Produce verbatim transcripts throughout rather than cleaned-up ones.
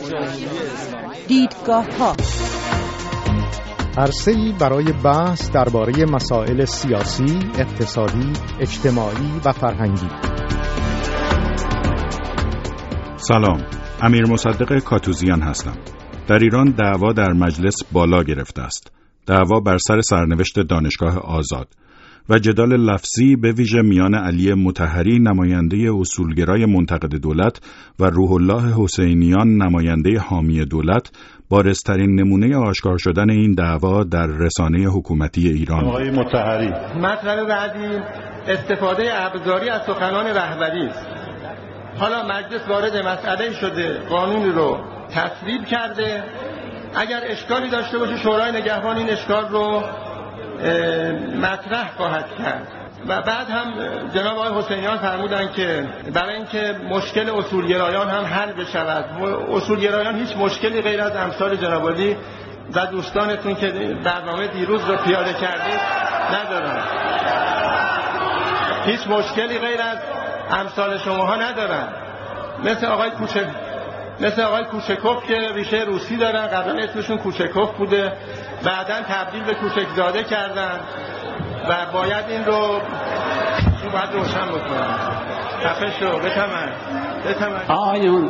دیدگاه‌ها، عرصه‌ای برای بحث درباره مسائل سیاسی، اقتصادی، اجتماعی و فرهنگی. سلام، امیر مصدق کاتوزیان هستم. در ایران دعوا در مجلس بالا گرفته است. دعوا بر سر سرنوشت دانشگاه آزاد و جدال لفظی به ویژه میان علی مطهری نماینده اصولگرای منتقد دولت و روح الله حسینیان نماینده حامی دولت بارزترین نمونه آشکار شدن این دعوا در رسانه حکومتی ایران. آقای مطهری، مطلب بعدی استفاده ابزاری از سخنان رهبری است. حالا مجلس وارد مسئله شده، قانون رو تصویب کرده. اگر اشکالی داشته باشه شورای نگهبان این اشکال رو مطرح خواهد کرد. و بعد هم جناب آقای حسینیان فرمودن که برای اینکه مشکل اصولگرایان هم حل بشود، اصولگرایان هیچ مشکلی غیر از امثال جناب عالی و دوستانتون که برنامه دیروز رو پیاده کردید ندارن. هیچ مشکلی غیر از امثال شماها ندارن. مثل آقای کوچه مثل آقای کوچکوف که ریشه روسی دارن، قبلا اسمشون کوچکوف بوده، بعداً تبدیل به کوچکزاده کردن و باید این رو این باید روشن بکنن. خفه شو، بتمن بتمن آقایون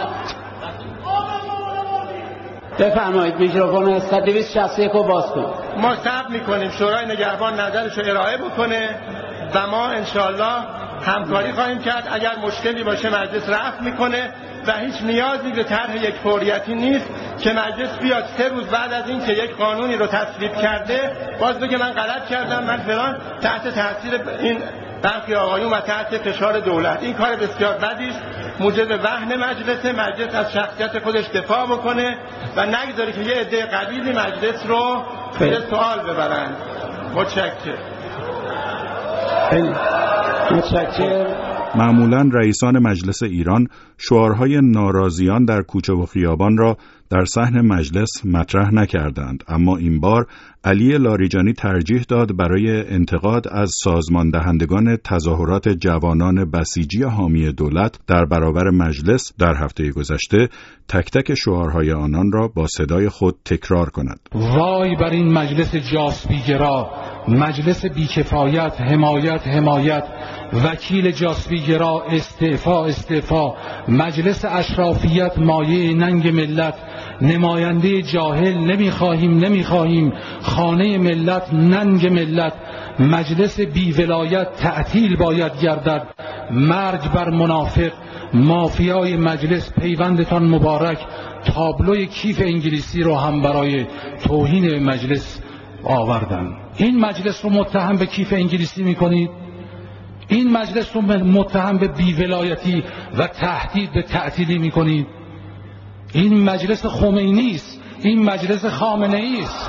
بفرمایید میکروفون صد و دویست و شصت و یک رو باز کن. ما صبر میکنیم شورای نگهبان نظرش رو ارائه بکنه و ما انشالله همکاری خواهیم کرد. اگر مشکلی باشه مجلس رفع میکنه و هیچ نیازی به طرح یک فوریتی نیست که مجلس بیاد سه روز بعد از این که یک قانونی رو تصویب کرده باز بگه من غلط کردم، من فلان، تحت تاثیر این برخی آقایون و تحت فشار دولت. این کار بسیار بدی است، موجب وهن مجلس. مجلس از شخصیت خودش دفاع بکنه و نگذاره که یه عده قبیلی مجلس رو به سوال ببرن. متشکرم. متشکرم. معمولاً رئیسان مجلس ایران شعارهای ناراضیان در کوچه و خیابان را در صحن مجلس مطرح نکردند، اما این بار علی لاریجانی ترجیح داد برای انتقاد از سازمان دهندگان تظاهرات جوانان بسیجی حامی دولت در برابر مجلس در هفته گذشته تک تک شعارهای آنان را با صدای خود تکرار کند. وای بر این مجلس جاسویگرا، مجلس بیکفایت، حمایت حمایت، وکیل جاسویگرا، استعفا استعفا، مجلس اشرافیت مایه ننگ ملت، نماینده جاهل نمیخواهیم نمیخواهیم، خانه ملت ننگ ملت، مجلس بیولایت تعطیل باید گردد، مرگ بر منافق، مافیای مجلس پیوندتان مبارک. تابلوی کیف انگلیسی رو هم برای توهین به مجلس آوردن. این مجلس رو متهم به کیف انگلیسی میکنید؟ این مجلس رو متهم به بیولایتی و تهدید به تعطیلی میکنید؟ این مجلس خمینی است، این مجلس خامنه‌ای است.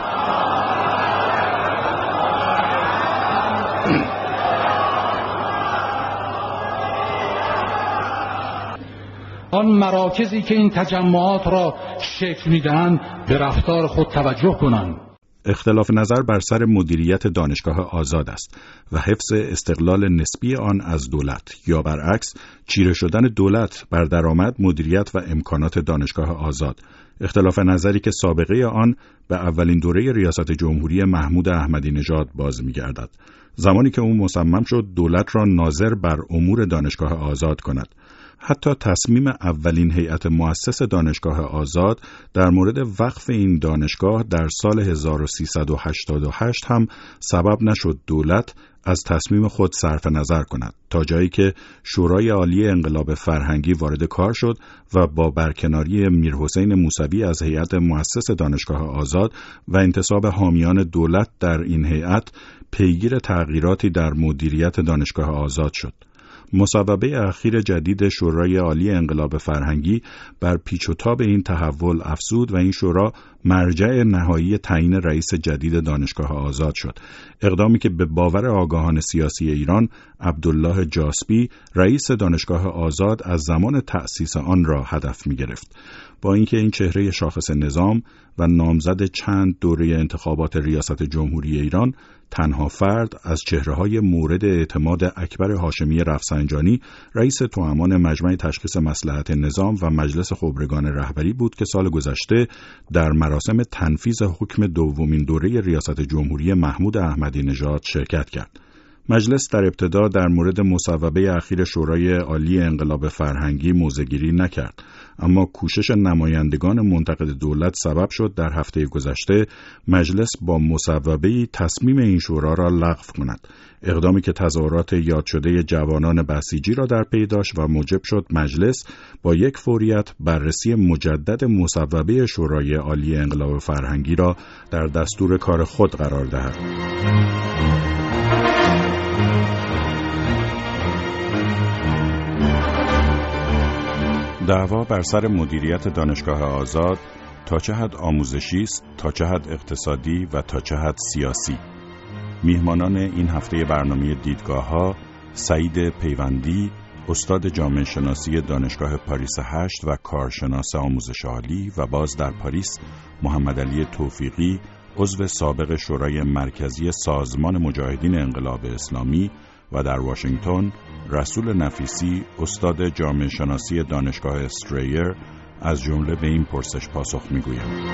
آن مراکزی که این تجمعات را شکل میدهند به رفتار خود توجه کنند. اختلاف نظر بر سر مدیریت دانشگاه آزاد است و حفظ استقلال نسبی آن از دولت، یا برعکس چیره شدن دولت بر درآمد، مدیریت و امکانات دانشگاه آزاد. اختلاف نظری که سابقه آن به اولین دوره ریاست جمهوری محمود احمدی نژاد باز می‌گردد، زمانی که او مصمم شد دولت را ناظر بر امور دانشگاه آزاد کند. حتی تصمیم اولین هیئت مؤسس دانشگاه آزاد در مورد وقف این دانشگاه در سال هزار و سیصد و هشتاد و هشت هم سبب نشد دولت از تصمیم خود صرف نظر کند، تا جایی که شورای عالی انقلاب فرهنگی وارد کار شد و با برکناری میرحسین موسوی از هیئت مؤسس دانشگاه آزاد و انتصاب حامیان دولت در این هیئت پیگیر تغییراتی در مدیریت دانشگاه آزاد شد. مصوبه اخیر جدید شورای عالی انقلاب فرهنگی بر پیچ و تاب این تحول افزود و این شورا مرجع نهایی تعیین رئیس جدید دانشگاه آزاد شد. اقدامی که به باور آگاهان سیاسی ایران عبدالله جاسبی رئیس دانشگاه آزاد از زمان تأسیس آن را هدف می گرفت. با اینکه این چهره شاخص نظام و نامزد چند دوره انتخابات ریاست جمهوری ایران تنها فرد از چهره‌های مورد اعتماد اکبر هاشمی رفسنجانی رئیس توامان مجمع تشخیص مصلحت نظام و مجلس خبرگان رهبری بود که سال گذشته در مراسم تنفیذ حکم دومین دوره ریاست جمهوری محمود احمدی نژاد شرکت کرد. مجلس در ابتدا در مورد مصوبه اخیر شورای عالی انقلاب فرهنگی موضع‌گیری نکرد، اما کوشش نمایندگان منتقد دولت سبب شد در هفته گذشته مجلس با مصوبه‌ای تصمیم این شورا را لغو کند، اقدامی که تظاهرات یاد شده جوانان بسیجی را در پی داشت و موجب شد مجلس با یک فوریت بررسی مجدد مصوبه شورای عالی انقلاب فرهنگی را در دستور کار خود قرار دهد. دعوا بر سر مدیریت دانشگاه آزاد تا چه حد آموزشی است، تا چه حد اقتصادی و تا چه حد سیاسی. میهمانان این هفته برنامه دیدگاه‌ها سعید پیوندی، استاد جامعه شناسی دانشگاه پاریس هشت و کارشناس آموزش عالی، و باز در پاریس محمد علی توفیقی، عضو سابق شورای مرکزی سازمان مجاهدین انقلاب اسلامی، و در واشنگتن رسول نفیسی، استاد جامعه شناسی دانشگاه استرایر، از جمله به این پرسش پاسخ می‌گویم.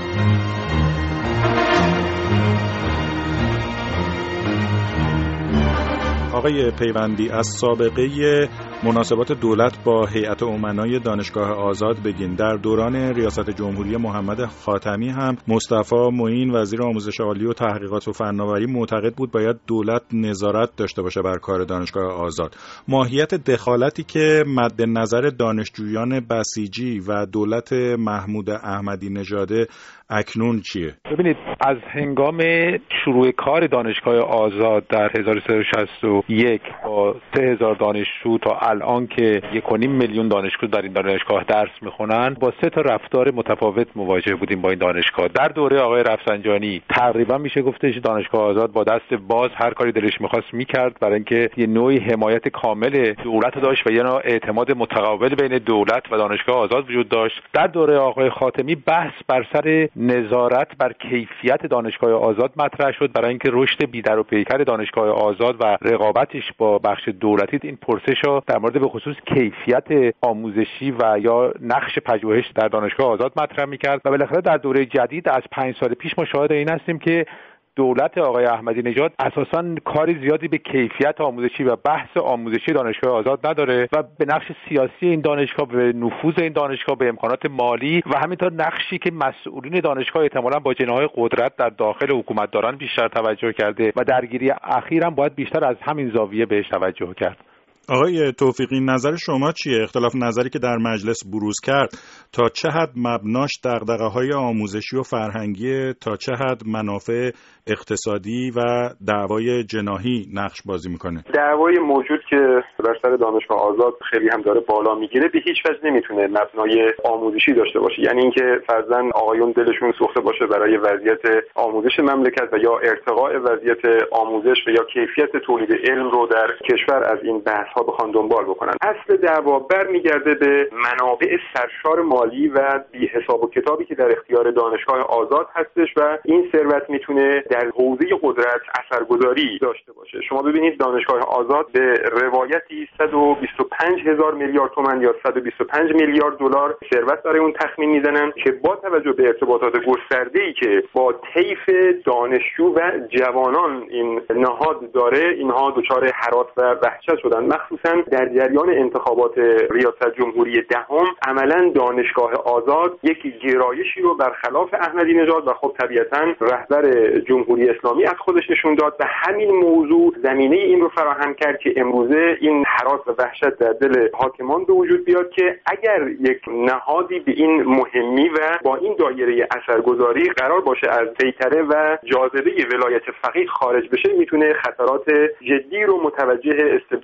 آقای پیوندی، از سابقه مناسبات دولت با هیئت امنای دانشگاه آزاد بگین. در دوران ریاست جمهوری محمد خاتمی هم مصطفی معین وزیر آموزش عالی و تحقیقات و فناوری معتقد بود باید دولت نظارت داشته باشه بر کار دانشگاه آزاد. ماهیت دخالتی که مد نظر دانشجویان بسیجی و دولت محمود احمدی نژاد اکنون چیه؟ ببینید، از هنگام شروع کار دانشگاه آزاد در هزار و سیصد و شصت و یک با سه هزار دانشجو تا الان که یک و نیم میلیون دانشجو در این دانشگاه درس میخونن، با سه تا رفتار متفاوت مواجه بودیم با این دانشگاه. در دوره آقای رفسنجانی تقریبا میشه گفتش دانشگاه آزاد با دست باز هر کاری دلش میخواست میکرد، برای اینکه یه نوعی حمایت کامل دولت داشت و یه نوع اعتماد متقابل بین دولت و دانشگاه آزاد وجود داشت. در دوره آقای خاتمی بحث بر سر نظارت بر کیفیت دانشگاه آزاد مطرح شد، برای اینکه رشد بی‌در و پیکر دانشگاه آزاد و رقابتش با بخش دولتی این پرسش‌ها در مورد به خصوص کیفیت آموزشی و یا نقش پژوهش در دانشگاه آزاد مطرح می‌کرد. و بالاخره در دوره جدید از پنج سال پیش ما شاهد این هستیم که دولت آقای احمدی نژاد اساساً کاری زیادی به کیفیت آموزشی و بحث آموزشی دانشگاه آزاد نداره و به نقش سیاسی این دانشگاه، به نفوذ این دانشگاه، به امکانات مالی و همینطور نقشی که مسئولین دانشگاه احتمالاً با جناح قدرت در داخل حکومت دارن بیشتر توجه کرده و درگیری اخیراً باید بیشتر از همین زاویه بهش توجه کرد. آقای توفیقی، نظر شما چیه؟ اختلاف نظری که در مجلس بروز کرد تا چه حد مبناش دغدغه‌های آموزشی و فرهنگی، تا چه حد منافع اقتصادی و دعوای جناحی نقش بازی میکنه؟ دعوای موجود که بر سر دانشگاه آزاد خیلی هم داره بالا میگیره به هیچ وجه نمیتونه مبنای آموزشی داشته باشه، یعنی اینکه فرضاً آقایون دلشون سوخته باشه برای وضعیت آموزش مملکت و یا ارتقاء وضعیت آموزش و یا کیفیت تولید علم رو در کشور از این بحث ها بخوان دنبال بکنن. اصل دعوا برمیگرده به منابع سرشار مالی و بی حساب و کتابی که در اختیار دانشگاه آزاد هستش و این ثروت میتونه در حوزه قدرت اثرگذاری داشته باشه. شما ببینید دانشگاه آزاد به روایتی صد و بیست و پنج هزار میلیارد تومان یا صد و بیست و پنج میلیارد دلار ثروت برای اون تخمین میزنن که با توجه به ارتباطات گسترده‌ای که با طیف دانشجو و جوانان این نهاد داره، اینها دچار هراس و وحشت شدن. مخصوصا در جریان انتخابات ریاست جمهوری دهم عملا دانشگاه آزاد یک گرایشی رو برخلاف احمدی نژاد و خب طبیعتا رهبر جمهوری اسلامی از خودش نشون داد و همین موضوع زمینه این رو فراهم کرد که امروزه این هراس و وحشت در دل حاکمان به وجود بیاد که اگر یک نهادی به این مهمی و با این دایره اثرگذاری قرار باشه از سیطره و جاذبه ولایت فقیه خارج بشه، میتونه خطرات جدی رو متوجه استبداد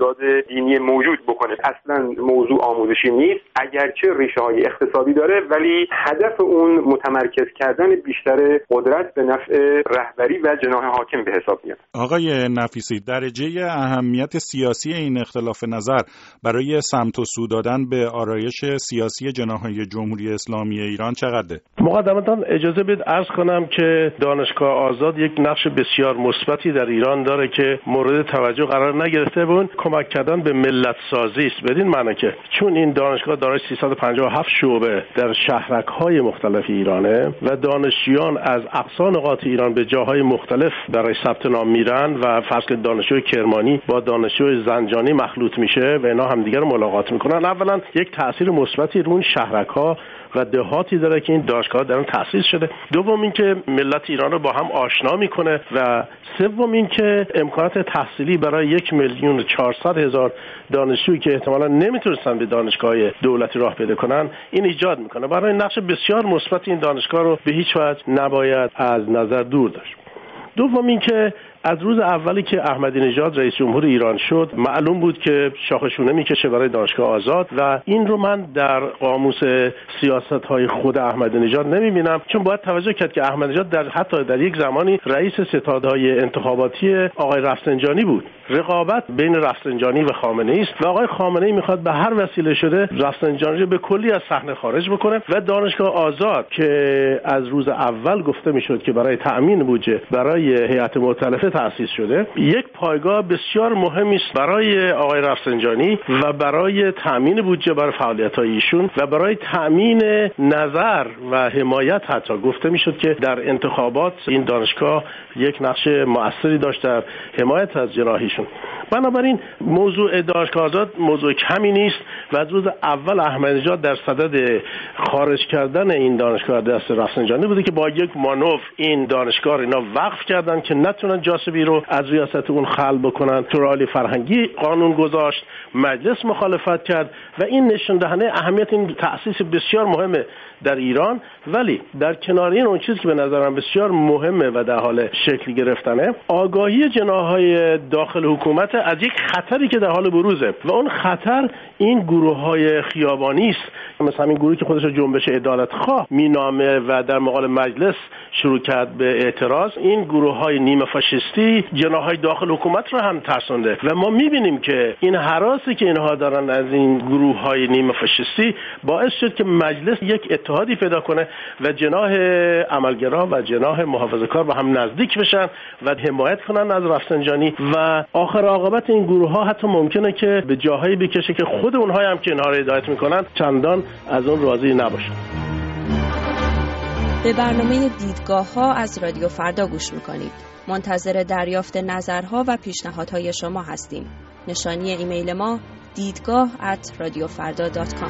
دینی موجود بکنه. اصلا موضوع آموزشی نیست، اگرچه ریشه های اقتصادی داره، ولی هدف اون متمرکز کردن بیشتر قدرت به نفع رهبری و جناح حاکم به حساب میاد. آقای نفیسی، درجه اهمیت سیاسی این اختلاف نظر برای سمت و سو دادن به آرایش سیاسی جناح‌های جمهوری اسلامی ایران چقدره؟ مقدمتاً اجازه بدید عرض کنم که دانشگاه آزاد یک نقش بسیار مثبتی در ایران داره که مورد توجه قرار نگرفته بود. کمک کردن به ملت سازی است، بدین معنی که چون این دانشگاه دارای سیصد و پنجاه و هفت شعبه در شهرک‌های مختلف ایرانه و دانشجویان از اقصا نقاط ایران به جاهای مختلف برای ثبت نام میرن و فرض کنید دانشجوی کرمانی با دانشجوی زنجانی مخلوط میشه و اینا همدیگر رو ملاقات میکنن. اولا یک تأثیر مثبتی رو اون شهرک‌ها و دهاتی داره که این دانشگاه در اون تأسیس شده. دوم این که ملت ایران رو با هم آشنا میکنه و سوم این که امکانات تحصیلی برای یک میلیون چهارصد هزار دانشجویی که احتمالاً نمیتونستن به دانشگاه دولتی راه پیدا کنن این ایجاد میکنه. برای نقش بسیار مثبت این دانشگاه رو به هیچ وجه نباید از نظر دور داشت. دوم این که از روز اولی که احمدی نژاد رئیس جمهور ایران شد معلوم بود که شاخشونه میکشه برای دانشگاه آزاد و این رو من در قاموس سیاست‌های خود احمدی نژاد نمیبینم، چون باید توجه کرد که احمدی نژاد در حتی در یک زمانی رئیس ستادهای انتخاباتی آقای رفسنجانی بود. رقابت بین رفسنجانی و خامنه‌ای است و آقای خامنه‌ای میخواد به هر وسیله شده رفسنجانی رو به کلی از صحنه خارج بکنه و دانشگاه آزاد که از روز اول گفته میشد که برای تأمین بودجه برای هیئت مؤتلفه تأسیس شده، یک پایگاه بسیار مهمی است برای آقای رفسنجانی و برای تأمین بودجه برای فعالیت‌های ایشون و برای تأمین نظر و حمایت. حتی گفته میشد که در انتخابات این دانشگاه یک نقش مؤثری داشت در حمایت از جناحیشون. بنابراین موضوع دانشگاه آزاد موضوع کمی نیست و از روز اول احمدی نژاد در صدد خارج کردن این دانشگاه دست رفسنجانی بوده که با یک مانور این دانشگاه اینا وقف کردن که نتونن جاسبی رو از ریاست اون خلع بکنن. شورای فرهنگی قانون گذاشت، مجلس مخالفت کرد و این نشون دهنده اهمیت این تأسیس بسیار مهمه در ایران. ولی در کنار این اون چیزی که به نظرم بسیار مهمه و در حال شکل گرفتنه آگاهی جناح‌های داخل حکومت از یک خطری که در حال بروزه و اون خطر این گروه‌های خیابانی است، مثلا این گروهی که خودش رو جنبش عدالت‌خواه مینامه و در مقابل مجلس شروع کرد به اعتراض. این گروه‌های نیمه فاشیستی جناح‌های داخل حکومت رو هم ترسونده و ما می‌بینیم که این هراسی که اینها دارن از این گروه‌های نیمه فاشیستی باعث شد که مجلس یک اتحادی پیدا کنه و جناح عملگرا و جناح محافظه‌کار با هم نزدیک بشن و حمایت کنن از رفسنجانی و آخر عاقبت این گروه‌ها حتی ممکنه که به جاهایی بکشه که خود اونها هم که اینها رو هدایت میکنن چندان از اون راضی نباشن. به برنامه دیدگاه‌ها از رادیو فردا گوش میکنید. منتظر دریافت نظرها و پیشنهادهای شما هستیم. نشانی ایمیل ما دیدگاه ات رادیو فردا دات کام.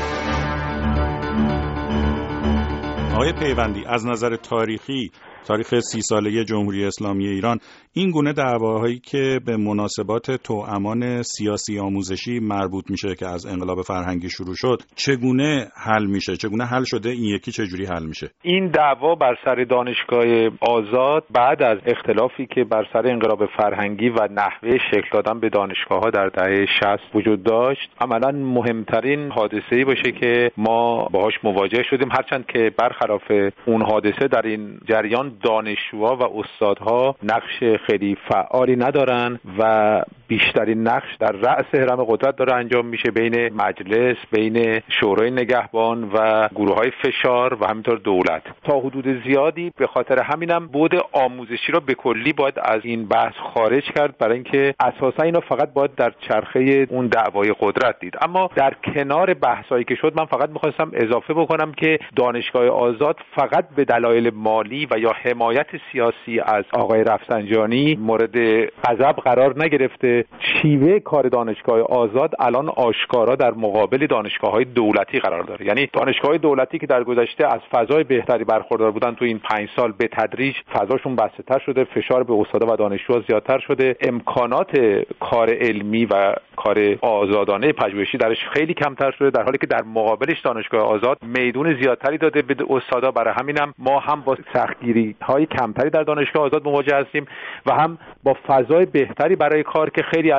آقای پیوندی، از نظر تاریخی، تاریخ سی ساله جمهوری اسلامی ایران، این گونه دعواهایی که به مناسبات توامان سیاسی آموزشی مربوط میشه که از انقلاب فرهنگی شروع شد چگونه حل میشه؟ چگونه حل شده؟ این یکی چجوری حل میشه؟ این دعوا بر سر دانشگاه آزاد بعد از اختلافی که بر سر انقلاب فرهنگی و نحوه شکل دادن به دانشگاه‌ها در دهه شصت وجود داشت عملاً مهمترین حادثه‌ای باشه که ما باهاش مواجه شدیم، هرچند که برخلاف اون حادثه در این جریان دانشجوها و استادها نقش خیلی فعالی ندارن و بیشترین نقش در رأس هرم قدرت داره انجام میشه بین مجلس، بین شورای نگهبان و گروه‌های فشار و همینطور دولت. تا حدود زیادی به خاطر همینم بود آموزشی رو به کلی باید از این بحث خارج کرد، برای اینکه اساسا اینا فقط باید در چرخه اون دعوای قدرت دید. اما در کنار بحثایی که شد من فقط می‌خواستم اضافه بکنم که دانشگاه آزاد فقط به دلایل مالی و یا حمایت سیاسی از آقای رفسنجانی مورد غضب قرار نگرفته. شیوه کار دانشگاه آزاد الان آشکارا در مقابل دانشگاه‌های دولتی قرار داره. یعنی دانشگاه‌های دولتی که در گذشته از فضای بهتری برخوردار بودن تو این پنج سال به تدریج فضاشون بسته‌تر شده، فشار به استادا و دانشجوها زیادتر شده، امکانات کار علمی و کار آزادانه پژوهشی درش خیلی کمتر شده، در حالی که در مقابلش دانشگاه آزاد میدون زیادتری داده به استادا. برای همینم ما هم با سختگیری‌های کمتری در دانشگاه آزاد مواجه هستیم و هم با فضای بهتری برای کار که خیلی از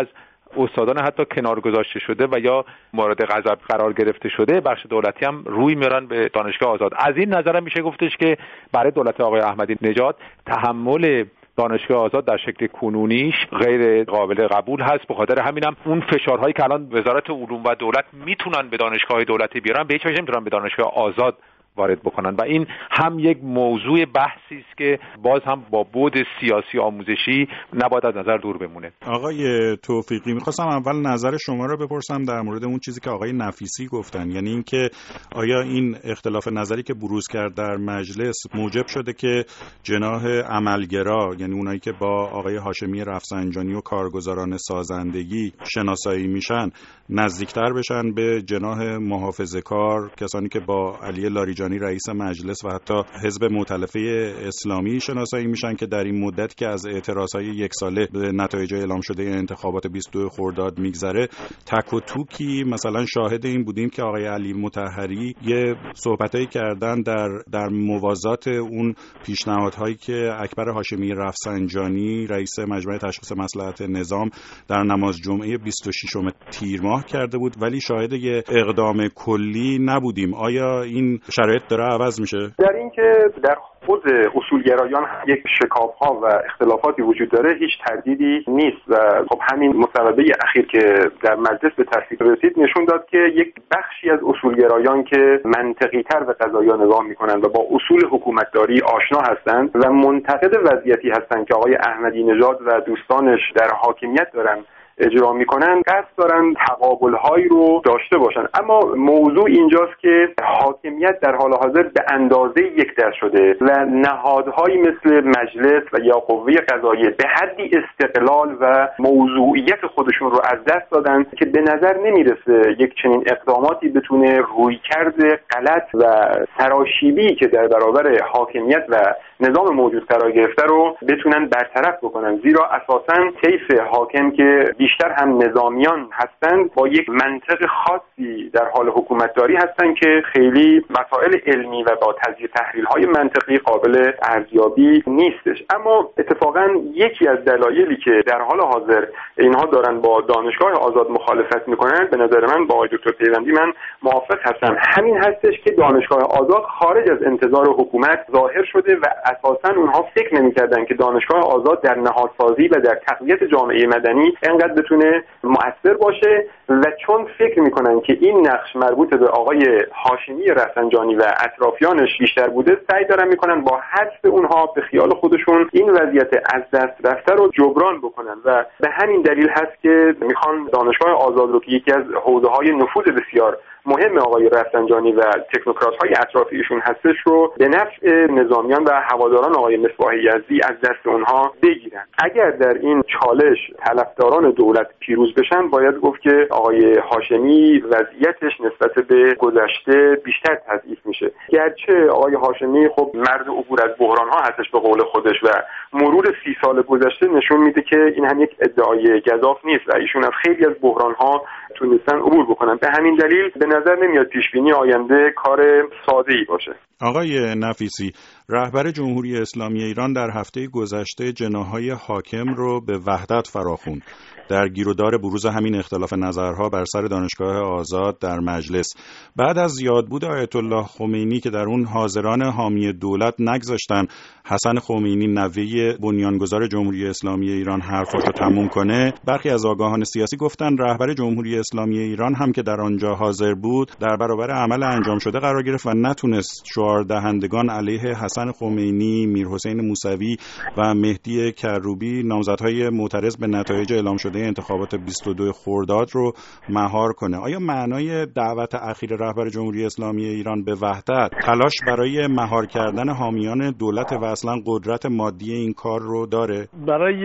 استادان حتی کنار گذاشته شده و یا مورد غضب قرار گرفته شده بخش دولتی هم روی میرن به دانشگاه آزاد. از این نظر هم میشه گفتش که برای دولت آقای احمدی نژاد تحمل دانشگاه آزاد در شکل کنونیش غیر قابل قبول هست. به خاطر همینم اون فشارهایی که الان وزارت علوم و دولت میتونن به دانشگاه دولتی بیارن به هیچ وجه نمیتونن به دانشگاه آزاد وارد بکنن و این هم یک موضوع بحثی است که باز هم با بعد سیاسی آموزشی نباید از نظر دور بمونه. آقای توفیقی، میخواستم اول نظر شما رو بپرسم در مورد اون چیزی که آقای نفیسی گفتن، یعنی اینکه آیا این اختلاف نظری که بروز کرد در مجلس موجب شده که جناح عملگرا، یعنی اونایی که با آقای هاشمی رفسنجانی و کارگزاران سازندگی شناسایی میشن، نزدیکتر بشن به جناح محافظه‌کار، کسانی که با علی لاریجانی رئیس مجلس و حتی حزب مؤتلفه اسلامی شناسایی میشن که در این مدت که از اعتراضهای یک ساله به نتایج اعلام شده انتخابات بیست و دو خرداد میگذره تک و توکی مثلا شاهد این بودیم که آقای علی مطهری یه صحبتایی کردن در در موازات اون پیشنهادهایی که اکبر هاشمی رفسنجانی رئیس مجمع تشخیص مصلحت نظام در نماز جمعه بیست و ششم تیر ماه کرده بود، ولی شاهد یه اقدام کلی نبودیم. آیا این شرایط داره عوض میشه؟ در اینکه در خود اصولگرایان یک شکاف‌ها و اختلافاتی وجود داره هیچ تردیدی نیست و خب همین مصوبه اخیر که در مجلس به تصویب رسید نشون داد که یک بخشی از اصولگرایان که منطقی‌تر به قضایا نگاه می‌کنند و با اصول حکومتداری آشنا هستند و منتقد وضعیتی هستند که آقای احمدی نژاد و دوستانش در حاکمیت دارن اجرا میکنن، قصد دارن تقابل‌هایی رو داشته باشن. اما موضوع اینجاست که حاکمیت در حال حاضر به اندازه یک دست شده و نهادهایی مثل مجلس و یا قوه قضاییه به حدی استقلال و موضوعیت خودشون رو از دست دادن که به نظر نمیرسه یک چنین اقداماتی بتونه رویکرد غلط و سراشیبی که در برابر حاکمیت و نظام موجود قرار گرفته رو بتونن برطرف بکنن، زیرا اساساً طیف حاکم که بیشتر هم نظامیان هستند با یک منطق خاصی در حال حکومتداری هستند که خیلی مسائل علمی و با تجزیه تحلیل‌های منطقی قابل ارزیابی نیستش. اما اتفاقاً یکی از دلایلی که در حال حاضر اینها دارن با دانشگاه آزاد مخالفت میکنن، به نظر من با آقای دکتر پیوندی من موافق هستم، همین هستش که دانشگاه آزاد خارج از انتظار حکومت ظاهر شده و اساساً اونها فکر نمی‌کردن که دانشگاه آزاد در نهادسازی و در تقویت جامعه مدنی انقدر بتونه مؤثر باشه و چون فکر میکنن که این نقش مربوط به آقای هاشمی رفسنجانی و اطرافیانش بیشتر بوده، سعی دارن میکنن با حذف اونها به خیال خودشون این وضعیت از دست رفته رو جبران بکنن و به همین دلیل هست که میخوان دانشگاه آزاد رو که یکی از حوزه‌های نفوذ بسیار مهم آقای رفسنجانی و تکنوکرات‌های اطراف ایشون هستش رو به نفع نظامیان و هواداران آقای مصباح یزدی از دست اونها بگیرن. اگر در این چالش طرفداران دولت پیروز بشن، باید گفت که آقای هاشمی وضعیتش نسبت به گذشته بیشتر تضعیف میشه. گرچه آقای هاشمی خب مرد عبور از بحران‌ها هستش به قول خودش و مرور سی سال گذشته نشون میده که این هم یک ادعای گزاف نیست و ایشون از خیلی از بحران‌ها تونستن عبور بکنن. به همین دلیل به نظر نمیاد پیشبینی آینده کار ساده‌ای باشه. آقای نفیسی، رهبر جمهوری اسلامی ایران در هفته گذشته جناح‌های حاکم رو به وحدت فراخوند در گیرودار بروز همین اختلاف نظرها بر سر دانشگاه آزاد در مجلس. بعد از یادبود آیت الله خمینی که در اون حاضران حامی دولت نگذاشتن حسن خمینی نوه بنیانگذار جمهوری اسلامی ایران حرفاشو تموم کنه، برخی از آگاهان سیاسی گفتن رهبر جمهوری اسلامی ایران هم که در آنجا حاضر بود در برابر عمل انجام شده قرار گرفت و نتونست شعار دهندگان علیه حسن خمینی، میرحسین موسوی و مهدی کروبی، نامزدهای معترض به نتایج اعلام شده انتخابات بیست و دو خرداد رو مهار کنه. آیا معنای دعوت اخیر رهبر جمهوری اسلامی ایران به وحدت تلاش برای مهار کردن حامیان دولت و اصلا قدرت مادی این کار رو داره؟ برای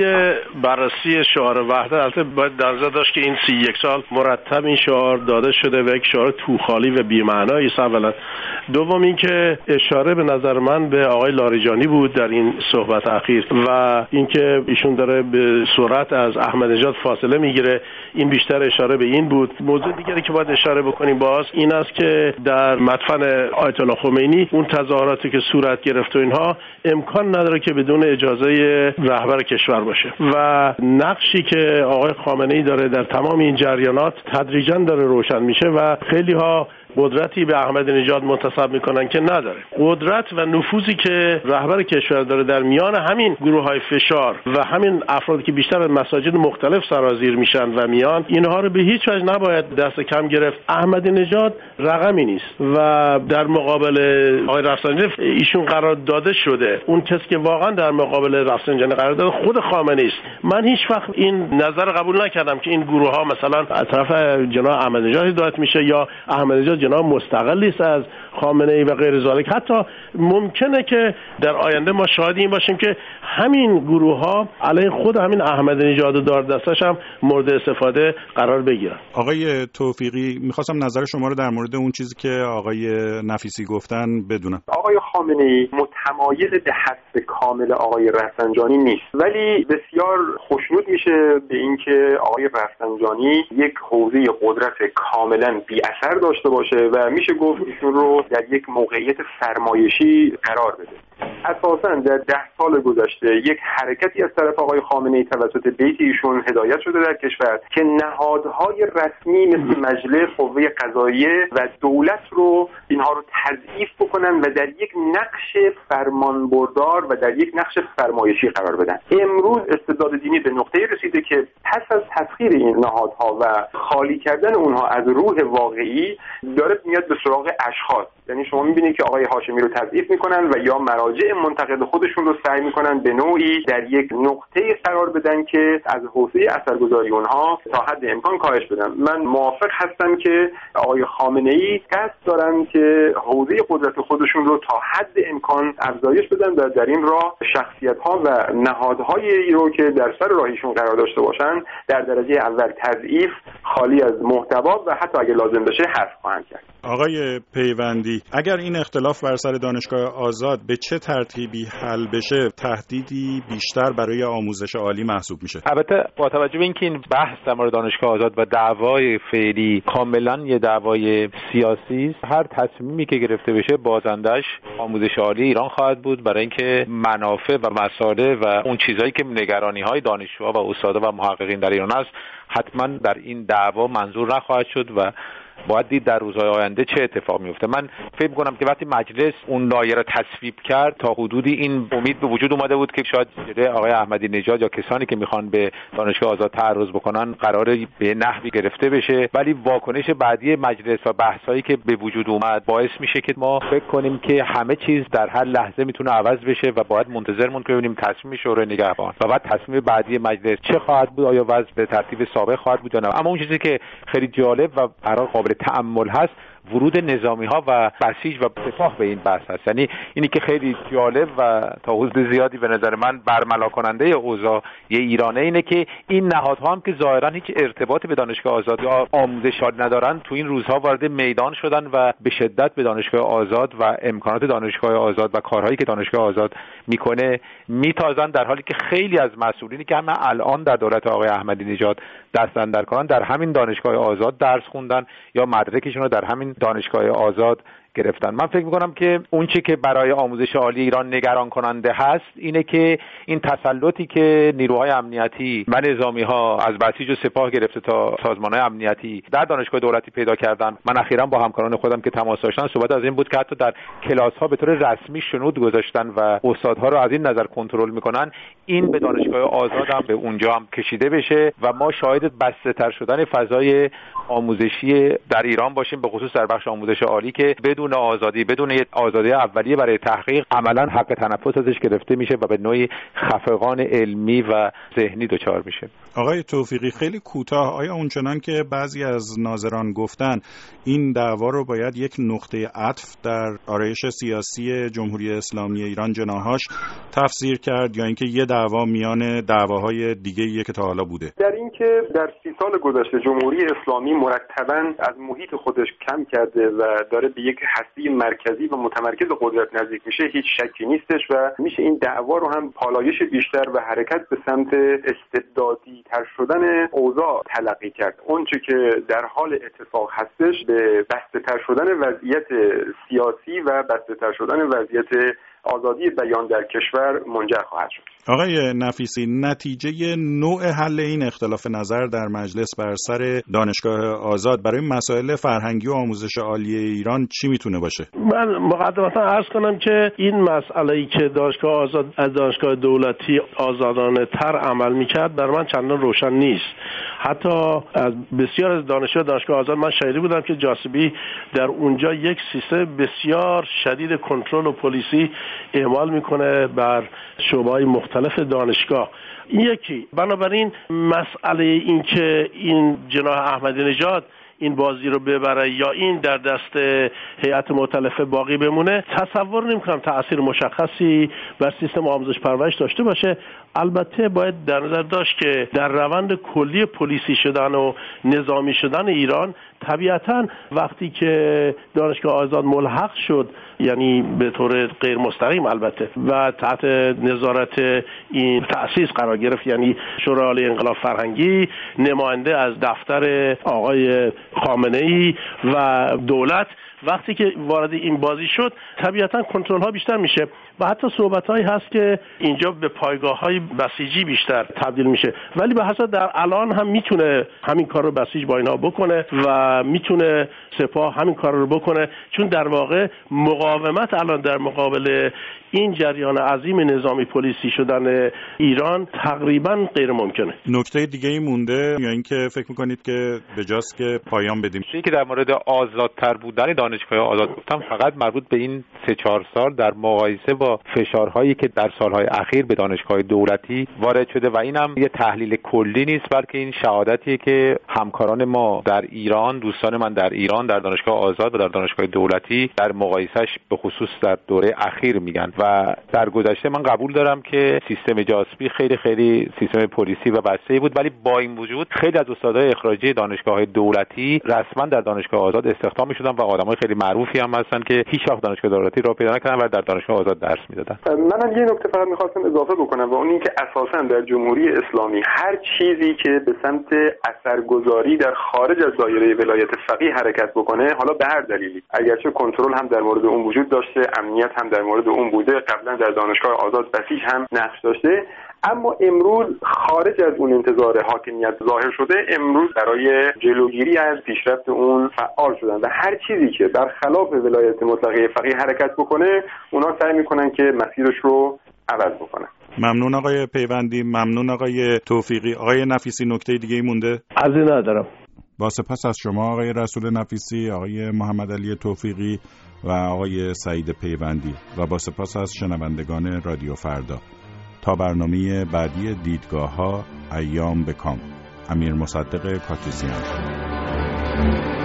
بررسی شعار وحدت البته باید در نظر داشت که این سی یک سال مرتب این شعار داده شده و یک شعار توخالی و بی‌معنایی است. اولا. دوم اینکه اشاره به نظر من به آقای لاریجانی بود در این صحبت اخیر و اینکه ایشون داره به سرعت از احمدی نژاد فاصله میگیره، این بیشتر اشاره به این بود. موضوع دیگری که باید اشاره بکنیم باز این است که در مدفن آیت الله خمینی اون تظاهراتی که صورت گرفت و اینها امکان نداره که بدون اجازه رهبر کشور باشه و نقشی که آقای خامنه‌ای داره در تمام این جریانات تدریجاً داره روشن میشه و خیلی ها قدرتی به احمدی نژاد منتسب میکنن که نداره. قدرت و نفوذی که رهبر کشور داره در میان همین گروه‌های فشار و همین افرادی که بیشتر به مساجد مختلف سرازیر میشن و میان، اینها رو به هیچ وجه نباید دست کم گرفت. احمدی نژاد رقمی نیست و در مقابل آقای رفسنجانی ایشون قرار داده شده. اون کسی که واقعا در مقابل رفسنجانی قرار داده خود خامنه‌ای است. من هیچ وقت این نظر قبول نکردم که این گروه‌ها مثلا از طرف جناب احمدی نژاد هدایت میشه یا احمدی نژاد جناب مستقلی است از خامنه‌ای و غیر ذالک. حتی ممکنه که در آینده ما شاهد این باشیم که همین گروه‌ها علیه خود همین احمدی نژاد و دار دستش هم مورد استفاده قرار بگیرن. آقای توفیقی، می‌خواستم نظر شما رو در مورد اون چیزی که آقای نفیسی گفتن بدونم. آقای خامنه‌ای متمایل به حذف کامل آقای رفسنجانی نیست، ولی بسیار خوشنود میشه به اینکه آقای رفسنجانی یک حوزه قدرت کاملا بی اثر داشته باشه و میشه گفت ایشون رو در یک موقعیت فرمایشی قرار بده. اساساً در ده سال گذشته یک حرکتی از طرف آقای خامنه‌ای توسط بیت ایشون هدایت شده در کشور که نهادهای رسمی مثل مجلس، قوه قضاییه و دولت رو اینها رو تضعیف بکنن و در یک نقش فرمانبردار و در یک نقش فرمایشی قرار بدن. امروز استبداد دینی به نقطه‌ای رسیده که پس از تسخیر این نهادها و خالی کردن اونها از روح واقعی داره میاد به سراغ اشخاص. یعنی شما می‌بینید که آقای هاشمی رو تضعیف میکنن و یا مراجع منتقد خودشون رو سعی میکنن به نوعی در یک نقطه قرار بدن که از حوزه اثرگذاری اونها تا حد امکان کاهش بدن. من موافق هستم که آقای خامنه‌ای قصد دارن که حوزه قدرت خودشون رو تا حد امکان افزایش بدن و در این راه شخصیت‌ها و نهادهایی رو که در سر راهشون قرار داشته باشن در درجه اول تضعیف، خالی از محتوا و حتی اگه لازم بشه حذف خواهند کرد. آقای پیوندی، اگر این اختلاف بر سر دانشگاه آزاد به چه ترتیبی حل بشه تهدیدی بیشتر برای آموزش عالی محسوب میشه؟ البته با توجه به اینکه این بحث در مورد دانشگاه آزاد و دعوای فعلی کاملا یه دعوای سیاسی است، هر تصمیمی که گرفته بشه بازندش آموزش عالی ایران خواهد بود، برای اینکه منافع و مصالح و اون چیزایی که نگرانی‌های دانشجوها و استادا و محققین در ایران است حتما در این دعوا منظور نخواهد شد و باید دید در روزهای آینده چه اتفاق میفته. من فکر می‌کنم که وقتی مجلس اون لایحه را تصویب کرد تا حدودی این امید به وجود اومده بود که شاید جلوی آقای احمدی نژاد یا کسانی که میخوان به دانشگاه آزاد تعرض بکنن قراره به نحوی گرفته بشه، ولی واکنش بعدی مجلس و بحثایی که به وجود اومد باعث میشه که ما فکر کنیم که همه چیز در هر لحظه میتونه عوض بشه و باید منتظر مون که ببینیم تصمیم شورای نگهبان و بعد تصمیم بعدی مجلس چه خواهد بود، آیا وضع به ترتیب سابق خواهد بود یا نه. اما اون چیزی که خیلی جالب و قرار قابل تأمل هست ورود نظامی ها و بسیج و سپاه به این بحث هست. یعنی اینی که خیلی جالب و تا حدود زیادی به نظر من برملا کننده اوضاع ایرانه اینه که این نهادها هم که ظاهرا هیچ ارتباطی به دانشگاه آزاد یا آموزش عالی ندارن تو این روزها وارد میدان شدن و به شدت به دانشگاه آزاد و امکانات دانشگاه آزاد و کارهایی که دانشگاه آزاد میکنه میتازن، در حالی که خیلی از مسئولینی که هم الان در دولت آقای احمدی نژاد دست اندرکارن در همین دانشگاه آزاد درس خوندن یا مدرکشون رو در همین دانشگاه آزاد گرفتن. من فکر میکنم که اون چی که برای آموزش عالی ایران نگران کننده هست اینه که این تسلطی که نیروهای امنیتی و نظامی ها از بسیج و سپاه گرفته تا سازمانهای امنیتی در دانشگاه دولتی پیدا کردن. من اخیراً با همکاران خودم که تماس داشتن صحبت از این بود که حتی در کلاس ها به طور رسمی شنود گذاشتن و استادها رو از این نظر کنترل میکنن. این به دانشگاه آزاد هم به اونجا هم کشیده بشه و ما شاهد بسته‌تر شدن فضای آموزشی در ایران باشیم، به خصوص در بخش آموزش عالی که بدون آزادی، بدون آزادی اولیه برای تحقیق عملاً حق تنفس ازش گرفته میشه و به نوعی خفقان علمی و ذهنی دچار میشه. آقای توفیقی، خیلی کوتاه، آیا اونچنان که بعضی از ناظران گفتن این دعوا رو باید یک نقطه عطف در آرایش سیاسی جمهوری اسلامی ایران جناحاش تفسیر کرد یا اینکه یه دعوا میان دعواهای دیگه‌ایه که تا حالا بوده؟ در اینکه در سی سال گذشته جمهوری اسلامی مرتباً از محیط خودش کم کرده و داره به یک هسته مرکزی و متمرکز قدرت نزدیک میشه هیچ شکی نیستش و میشه این دعوا رو هم پالایش بیشتر و حرکت به سمت استبدادی تر شدن اوضاع تلقی کرد. اونچه که در حال اتفاق هستش به بسته تر شدن وضعیت سیاسی و بسته تر شدن وضعیت آزادی بیان در کشور منجر خواهد شد. آقای نفیسی، نتیجه نوع حل این اختلاف نظر در مجلس بر سر دانشگاه آزاد برای مسائل فرهنگی و آموزش عالی ایران چی میتونه باشه؟ من مقدمتا عرض کنم که این مسئله‌ای که دانشگاه آزاد از دانشگاه دولتی آزادانه تر عمل میکرد در من چندان روشن نیست. حتی از بسیار از دانشجو دانشگاه آزاد من شاهد بودم که جاسبی در اونجا یک سیستم بسیار شدید کنترل و پلیسی اعمال میکنه بر شعبه‌های مختلف دانشگاه. این یکی. بنابراین مسئله این که این جناح احمدی نژاد این بازی رو ببره یا این در دست هیئت مؤتلفه باقی بمونه تصور نمی‌کنم تأثیر مشخصی بر سیستم آموزش پرورش داشته باشه. البته باید در نظر داشت که در روند کلی پلیسی شدن و نظامی شدن ایران طبیعتاً وقتی که دانشگاه آزاد ملحق شد، یعنی به طور غیر مستقیم البته، و تحت نظارت این تأسیس قرار گرفت، یعنی شورای عالی انقلاب فرهنگی نماینده از دفتر آقای خامنه‌ای و دولت، وقتی که وارد این بازی شد طبیعتاً کنترل ها بیشتر میشه و حتی صحبت هایی هست که اینجا به پایگاه های بسیجی بیشتر تبدیل میشه. ولی به حسب در الان هم میتونه همین کار رو بسیج با اینها بکنه و میتونه سپاه همین کار رو بکنه، چون در واقع مقاومت الان در مقابل این جریان عظیم نظامی پلیسی شدن ایران تقریبا غیر ممکنه. نکته دیگه ای مونده یا اینکه فکر میکنید که بجاست که پایان بدیم؟ چیزی که در مورد آزادتر بودن دانشگاه آزاد گفتم فقط مربوط به این سه چهار سال در مقایسه با فشارهایی که در سالهای اخیر به دانشگاه دولتی وارد شده و اینم یه تحلیل کلی نیست، بلکه این شهادتیه که همکاران ما در ایران، دوستان من در ایران در دانشگاه آزاد و در دانشگاه دولتی در مقایسهش به خصوص در دوره اخیر میگن. و در گذشته من قبول دارم که سیستم جاسبی خیلی خیلی سیستم پلیسی و بسته‌ای بود، ولی با این وجود خیلی از استادای اخراجی دانشگاه‌های دولتی رسما در دانشگاه آزاد استخدام می‌شدن و آدمای خیلی معروفی هم هستن که هیچ وقت دانشگاه دولتی را پیدا نکردن و در دانشگاه آزاد درس میدادن. منم یه نکته فقط می‌خواستم اضافه بکنم و اون این که اساساً در جمهوری اسلامی هر چیزی که به سمت اثرگذاری در خارج از دایره ولایت فقیه حرکت بکنه، حالا به هر دلیلی، اگرچه کنترل هم در مورد اون وجود داشته، امنیت هم در مورد اون بوده، قبلا در دانشگاه آزاد بسیج هم نقش داشته، اما امروز خارج از اون انتظار حاکمیت ظاهر شده، امروز برای جلوگیری از پیشرفت اون فعال شدن و هر چیزی که در خلاف ولایت مطلقه فقیه حرکت بکنه اونا سعی میکنن که مسیرش رو عوض بکنن. ممنون آقای پیوندی، ممنون آقای توفیقی. آقای نفیسی نکته دیگه ای مونده؟ از این ندارم. با سپاس از شما آقای رسول نفیسی، آقای محمد علی توفیقی و آقای سعید پیوندی و با سپاس از شنوندگان رادیو فردا. تا برنامه بعدی دیدگاه ها، ایام بکام. امیر مصدق کاکیزیان.